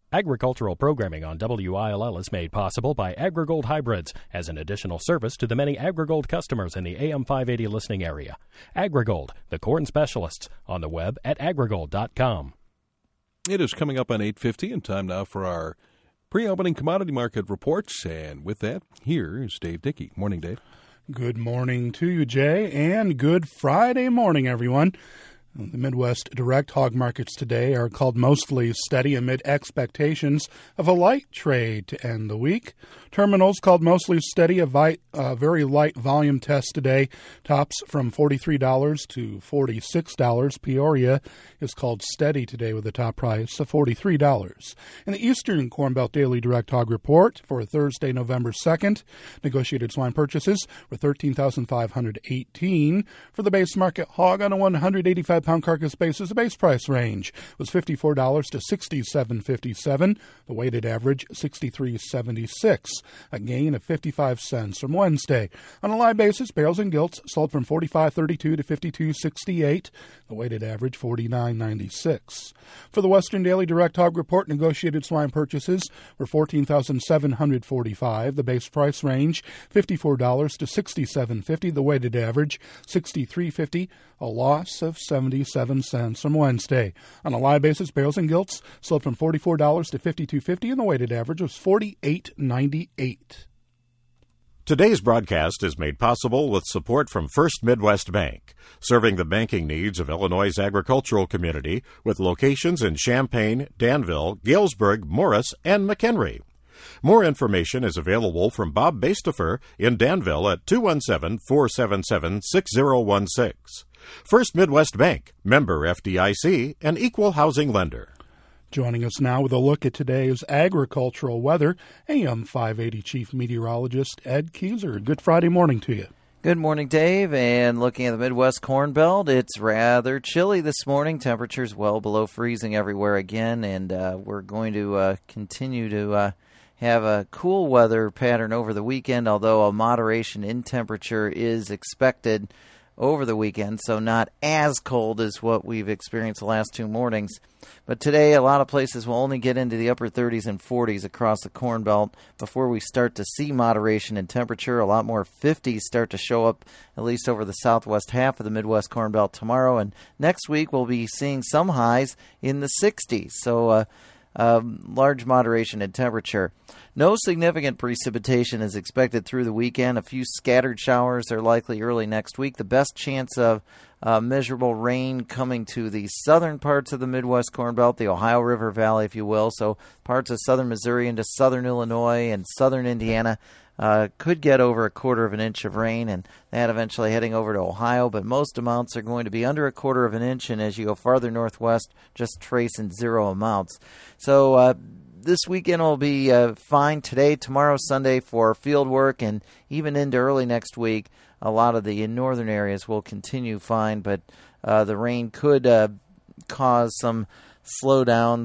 Agricultural programming on WILL is made possible by AgriGold Hybrids as an additional service to the many AgriGold customers in the AM 580 listening area. AgriGold, the corn specialists, on the web at agrigold.com. It is coming up on 8:50 and time now for our pre-opening commodity market reports. And with that, here is Dave Dickey. Morning, Dave. Good morning to you, Jay, and good Friday morning, everyone. The Midwest direct hog markets today are called mostly steady amid expectations of a light trade to end the week. Terminals called mostly steady, a very light volume test today, tops from $43 to $46. Peoria is called steady today with a top price of $43. In the Eastern Corn Belt Daily Direct Hog Report for Thursday, November 2nd, negotiated swine purchases were 13,518. For the base market hog on a 185-pound carcass basis, the base price range was $54 to $67.57. The weighted average, $63.76, a gain of 55 cents from Wednesday. On a live basis, bales and gilts sold from $45.32 to $52.68. The weighted average, $49.96. For the Western Daily Direct Hog Report, negotiated swine purchases were 14,745. The base price range, $54 to $67.50. The weighted average, $63.50, a loss of 77 cents from Wednesday. On a live basis, bales and gilts sold from $44 to $52.50, and the weighted average was $48.98. Today's broadcast is made possible with support from First Midwest Bank, serving the banking needs of Illinois' agricultural community with locations in Champaign, Danville, Galesburg, Morris, and McHenry. More information is available from Bob Bastefer in Danville at 217-477-6016. First Midwest Bank, member FDIC, and equal housing lender. Joining us now with a look at today's agricultural weather, AM 580 Chief Meteorologist Ed Keyser. Good Friday morning to you. Good morning, Dave. And looking at the Midwest Corn Belt, it's rather chilly this morning. Temperatures well below freezing everywhere again, and we're going to continue to have a cool weather pattern over the weekend, although a moderation in temperature is expected over the weekend, so not as cold as what we've experienced the last two mornings. But today, a lot of places will only get into the upper 30s and 40s across the Corn Belt before we start to see moderation in temperature. A lot more 50s start to show up, at least over the southwest half of the Midwest Corn Belt tomorrow. And next week, we'll be seeing some highs in the 60s. So large moderation in temperature. No significant precipitation is expected through the weekend. A few scattered showers are likely early next week. The best chance of measurable rain coming to the southern parts of the Midwest Corn Belt, the Ohio River Valley, if you will. So parts of southern Missouri into southern Illinois and southern Indiana could get over a quarter of an inch of rain, and that eventually heading over to Ohio. But most amounts are going to be under a quarter of an inch, and as you go farther northwest, just tracing zero amounts. So this weekend will be fine today, tomorrow, Sunday for field work, and even into early next week. A lot of the northern areas will continue fine, but the rain could cause some slowdowns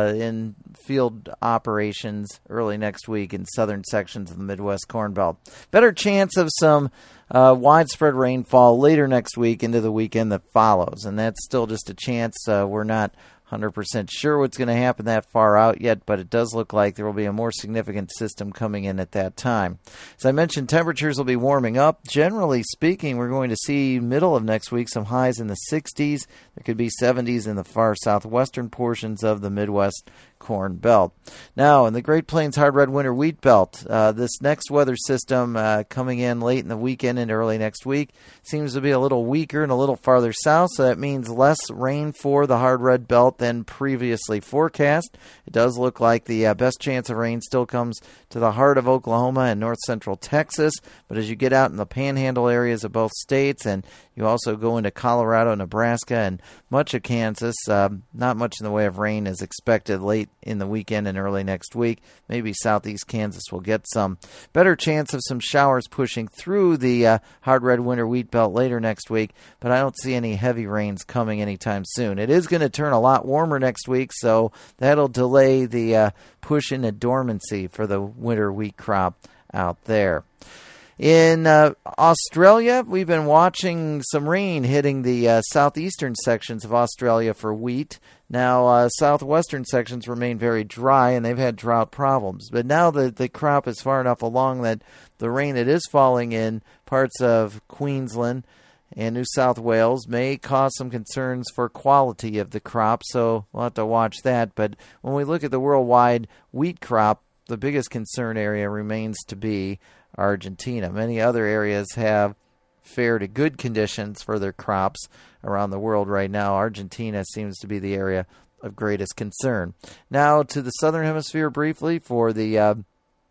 in field operations early next week in southern sections of the Midwest Corn Belt. Better chance of some widespread rainfall later next week into the weekend that follows, and that's still just a chance. We're not 100% sure what's going to happen that far out yet, but it does look like there will be a more significant system coming in at that time. As I mentioned, temperatures will be warming up. Generally speaking, we're going to see middle of next week some highs in the 60s. There could be 70s in the far southwestern portions of the Midwest Corn Belt. Now, in the Great Plains Hard Red Winter Wheat Belt, this next weather system coming in late in the weekend and early next week seems to be a little weaker and a little farther south, so that means less rain for the Hard Red Belt than previously forecast. It does look like the best chance of rain still comes to the heart of Oklahoma and north central Texas, but as you get out in the panhandle areas of both states and you also go into Colorado, Nebraska, and much of Kansas, not much in the way of rain is expected late in the weekend and early next week. Maybe southeast Kansas will get some. Better chance of some showers pushing through the hard red winter wheat belt later next week, but I don't see any heavy rains coming anytime soon. It is going to turn a lot warmer next week, so that'll delay the push into dormancy for the winter wheat crop out there. In Australia, we've been watching some rain hitting the southeastern sections of Australia for wheat. Now, southwestern sections remain very dry, and they've had drought problems. But now the crop is far enough along that the rain that is falling in parts of Queensland and New South Wales may cause some concerns for quality of the crop, so we'll have to watch that. But when we look at the worldwide wheat crop, the biggest concern area remains to be Argentina. Many other areas have fair to good conditions for their crops around the world right now. Argentina seems to be the area of greatest concern. Now to the southern hemisphere briefly for the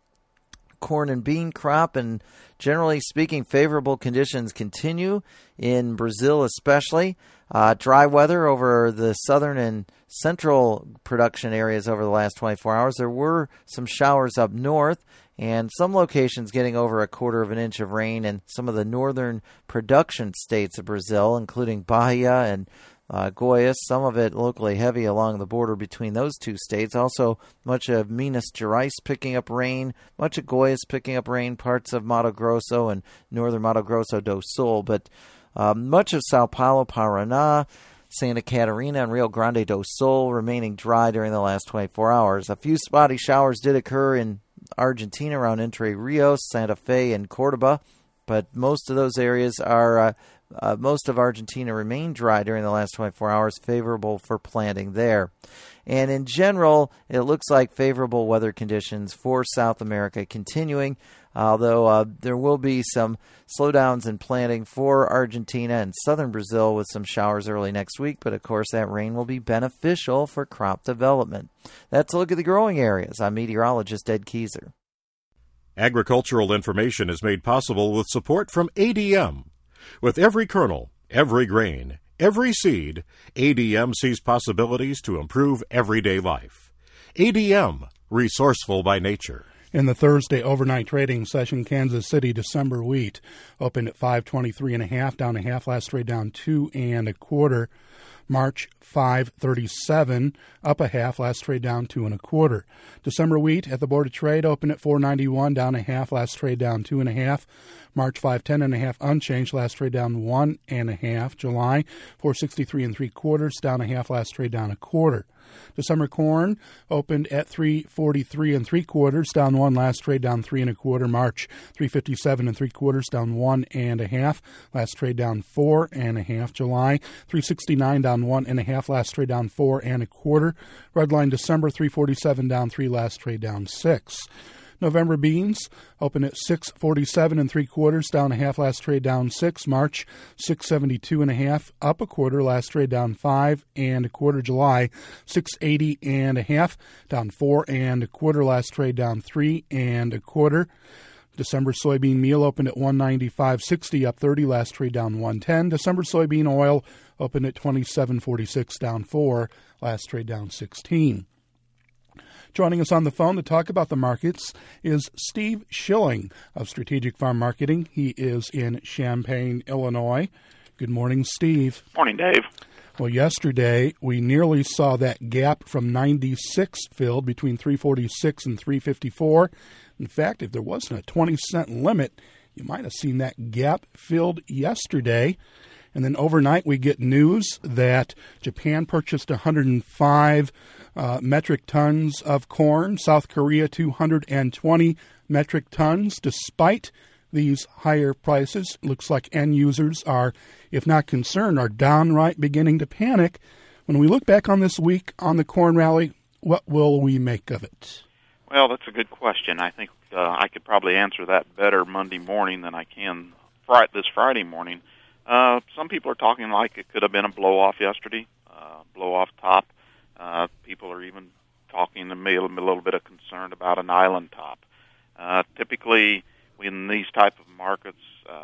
corn and bean crop, and generally speaking, favorable conditions continue in Brazil especially. Dry weather over the southern and central production areas over the last 24 hours. There were some showers up north, and some locations getting over 1/4 inch of rain in some of the northern production states of Brazil, including Bahia and Goiás, some of it locally heavy along the border between those two states. Also, much of Minas Gerais picking up rain, much of Goiás picking up rain, parts of Mato Grosso and northern Mato Grosso do Sul, but much of Sao Paulo, Paraná, Santa Catarina, and Rio Grande do Sul remaining dry during the last 24 hours. A few spotty showers did occur in Argentina around Entre Rios, Santa Fe, and Cordoba, but most of those areas are most of Argentina remained dry during the last 24 hours, favorable for planting there. And in general, it looks like favorable weather conditions for South America continuing, although there will be some slowdowns in planting for Argentina and southern Brazil with some showers early next week. But, of course, that rain will be beneficial for crop development. That's a look at the growing areas. I'm meteorologist Ed Keyser. Agricultural information is made possible with support from ADM. With every kernel, every grain, every seed, ADM sees possibilities to improve everyday life. ADM, resourceful by nature. In the Thursday overnight trading session, Kansas City December wheat opened at 523.5, down a half. Last trade down 2 1/4. March 537, up a half. Last trade down 2 1/4. December wheat at the Board of Trade opened at 491, down a half. Last trade down 2 1/2. March 510.5, unchanged. Last trade down 1 1/2. July 463 3/4, down a half. Last trade down 1/4. December corn opened at 343 3/4, down 1. Last trade down 3 1/4. March 357 3/4, down 1 1/2. Last trade down 4 1/2. July 369, down 1 1/2. Last trade down 4 1/4. Redline December 347, down 3. Last trade down 6. November beans open at 647 3/4, down a half. Last trade down 6. March 672 1/2, up 1/4. Last trade down 5 1/4. July 680 1/2, down 4 1/4. Last trade down 3 1/4. December soybean meal opened at 195.60, up 30. Last trade down 110. December soybean oil opened at 27.46, down 4. Last trade down 16. Joining us on the phone to talk about the markets is Steve Schilling of Strategic Farm Marketing. He is in Champaign, Illinois. Good morning, Steve. Morning, Dave. Well, yesterday we nearly saw that gap from 96 filled between 346 and 354. In fact, if there wasn't a 20-cent limit, you might have seen that gap filled yesterday. And then overnight we get news that Japan purchased 105 metric tons of corn, South Korea 220 metric tons. Despite these higher prices, it looks like end users are, if not concerned, are downright beginning to panic. When we look back on this week on the corn rally, what will we make of it? Well, that's a good question. I think I could probably answer that better Monday morning than I can this Friday morning. Some people are talking like it could have been a blow-off yesterday, blow-off top. People are even talking to me a little bit of concern about an island top. Typically, in these type of markets,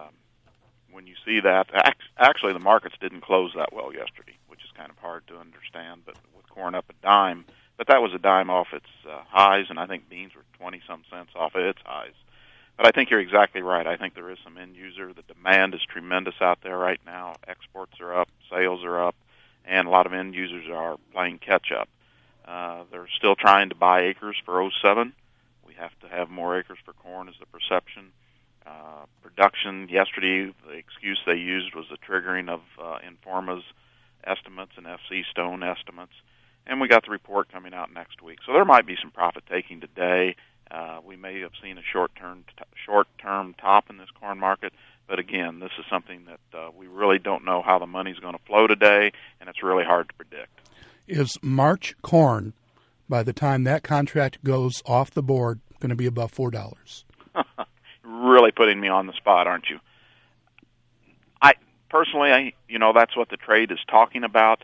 when you see that, actually the markets didn't close that well yesterday, which is kind of hard to understand, but with corn up a dime. But that was a dime off its highs, and I think beans were 20-some cents off of its highs. But I think you're exactly right. I think there is some end user. The demand is tremendous out there right now. Exports are up, sales are up, and a lot of end users are playing catch-up. They're still trying to buy acres for 07. We have to have more acres for corn is the perception. Production yesterday, the excuse they used was the triggering of Informa's estimates and FC Stone estimates. And we got the report coming out next week. So there might be some profit taking today. We may have seen a short-term top in this corn market. But again, this is something that we really don't know how the money's going to flow today, and it's really hard to predict. Is March corn, by the time that contract goes off the board, going to be above $4? Really putting me on the spot, aren't you? I personally, that's what the trade is talking about.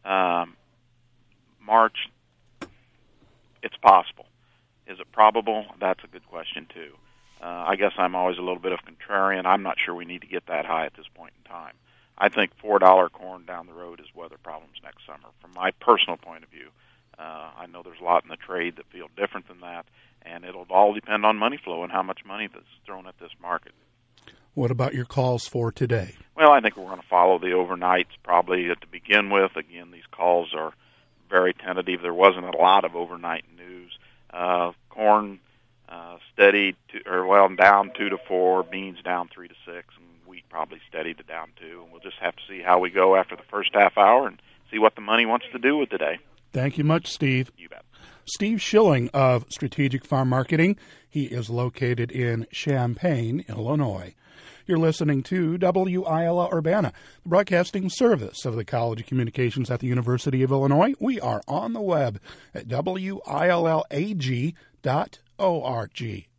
March, it's possible. Is it probable? That's a good question, too. I guess I'm always a little bit of contrarian. I'm not sure we need to get that high at this point in time. I think $4 corn down the road is weather problems next summer, from my personal point of view. I know there's a lot in the trade that feel different than that, and it'll all depend on money flow and how much money that's thrown at this market. What about your calls for today? Well, I think we're going to follow the overnights probably to begin with. Again, these calls are very tentative. There wasn't a lot of overnight news. Corn steady down 2 to 4, beans down 3 to 6, and wheat probably steady to down 2. And we'll just have to see how we go after the first half hour and see what the money wants to do with today. Thank you much, Steve. You bet. Steve Schilling of Strategic Farm Marketing. He is located in Champaign, Illinois. You're listening to WILL Urbana, the broadcasting service of the College of Communications at the University of Illinois. We are on the web at WILLAG.org.